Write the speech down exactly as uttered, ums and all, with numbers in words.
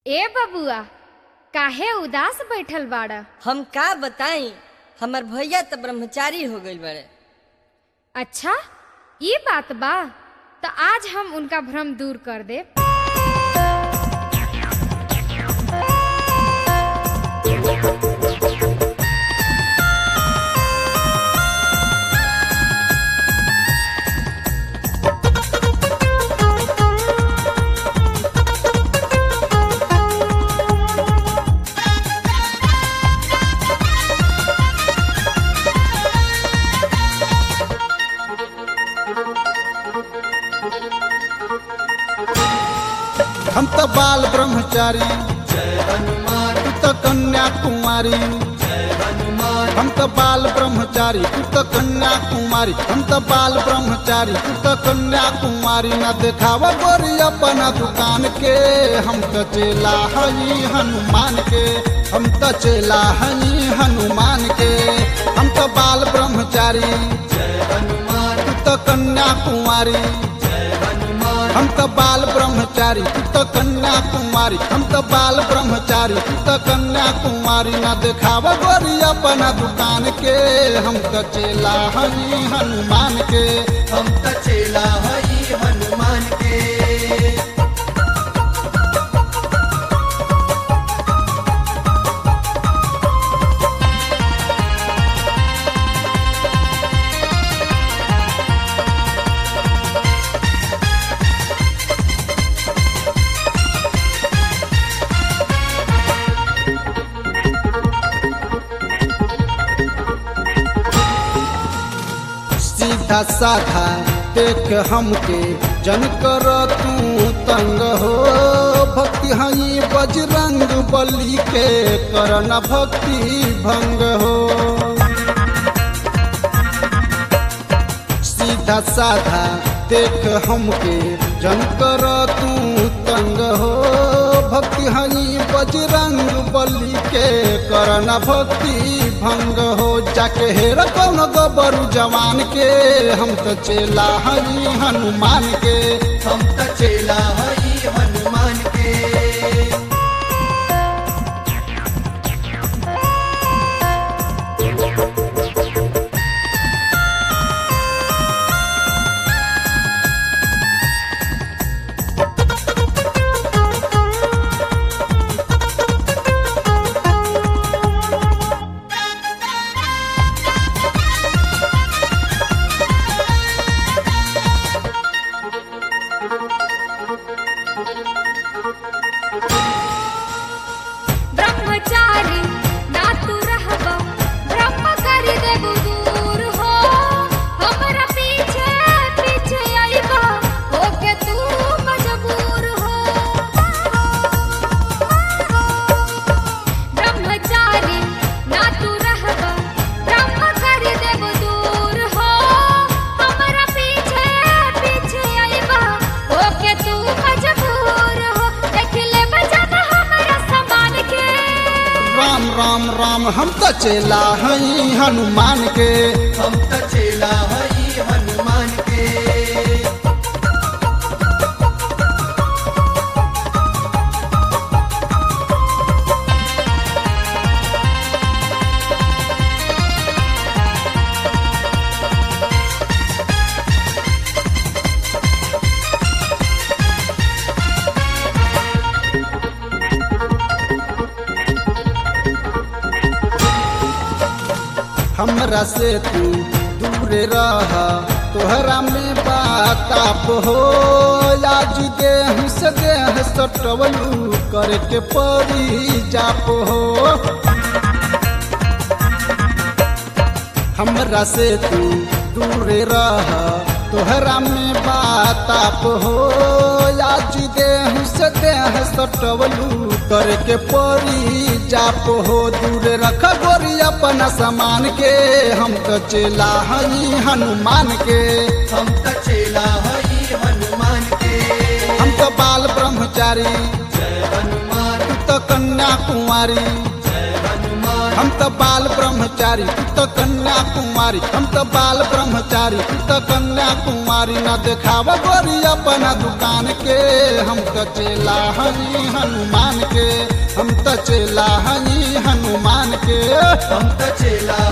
ए बबुआ, काहे उदास बैठल बाड़ा? हम का बताई, हमर भैया तो ब्रह्मचारी हो गइल बड़े। अच्छा, ये बात बा, तो आज हम उनका भ्रम दूर कर दे। हम तो बाल ब्रह्मचारी जय हनुमान, तू तो कन्या कुमारी जय हनुमान। हम तो बाल ब्रह्मचारी तू तो कन्या कुमारी, हम तो बाल ब्रह्मचारी तू तो कन्या कुमारी। न दिखावा गोरी अपना दुकान के, हम तो चेला हई हनुमान के, हम तो चेला हई हनुमान के। हम तो बाल ब्रह्मचारी जय हनुमान, तू तो कन्या कुमारी, हम तो बाल ब्रह्मचारी तू तो कन्या कुमारी। हम तो बाल ब्रह्मचारी तू तो कन्या कुमारी। न दिखावा गोरी अपना दुकान के, हम तो चेला हई हनुमान के, हम तो चेला हई हनुमान के। सीधा साधा देख हमके जन कर तू तंग हो। भक्ति हई बजरंग बली के, करना भक्ति भंग हो। सीधा साधा देख हमके जन कर तू तंग हो। भक्ति हई बजरंग बली के, करना भक्ति भंग हो। जाके हेर कौन गोबरू जवान के, हम तो चेला हई हनुमान के, हम तो चेला हई हनुमान के। ब्रह्मचारी ना तू रहबा, ब्रह्म करि देबू दूर हो। हमरा पीछे पीछे आइबा, होके तू मजबूर हो। ब्रह्मचारी ना तू रहबा, ब्रह्म करि देबू दूर हो। हमरा पीछे पीछे आइबा, होके तू मजबूर हो। देख ले बजब हमरा समान के, राम राम राम हम तो चेला हई हनुमान के, हम तो चेला हई हनुमान के। हमरा से तू दूर रह, तोहरा में बाताप हो। आज देह से देह सटवलू, करके परी जाप हो। हमरा से तू दूर रह, तोहरा में बाताप हो। आज देह से देह सटवलू, करके परी जाप हो। दूर रख गोरी अपना सामान के, हम तो चेला हई हनुमान के, हम तो चेला हई हनुमान के। हम तो बाल ब्रह्मचारी जय हनुमान, तू तो कन्या कुमारी जय हनुमान। हम तो बाल ब्रह्मचारी तू तो कन्या कुमारी। हम तो बाल ब्रह्मचारी तू तो कन्या कुमारी। न दिखावा गोरी अपना दुकान के, हम तो चेला हई हनुमान के, चेला हई हनुमान के हम त चेला